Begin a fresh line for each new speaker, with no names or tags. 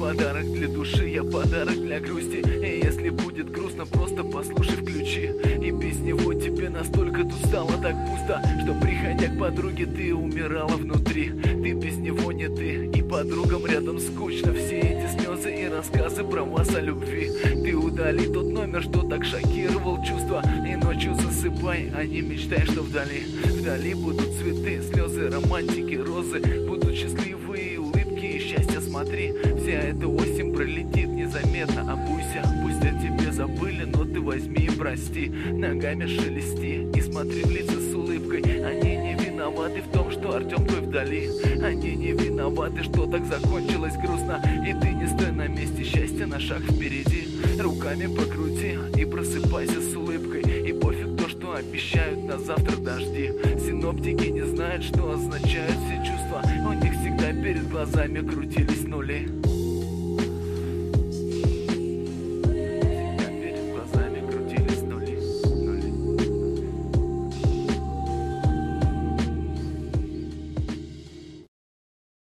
подарок для души, я подарок для грусти. И если будет грустно, просто послушай, включи. И без него тебе настолько тут стало так пусто, что, приходя к подруге, ты умирала внутри. Ты без него не ты, и подругам рядом скучно. Все эти слезы и рассказы про вас о любви. Ты удали тот номер, что так шокировал чувства. И ночью засыпай, а не мечтай, что вдали будут цветы, слезы, романтики, розы. Будут счастливые улыбки и счастье, смотри. Вся эта осень пролетит незаметно. Обуйся, пусть о тебе забыли, но ты возьми и прости. Ногами шелести и смотри в лица с улыбкой. Они не виноваты в том, что Артем твой вдали. Они не виноваты, что так закончилось грустно. И ты не стой на месте, счастье на шаг впереди. Руками покрути и просыпайся с улыбкой. И пофиг то, что обещают на завтра дожди. Синоптики не знают, что означают все чувства. У них всегда перед глазами крутились нули.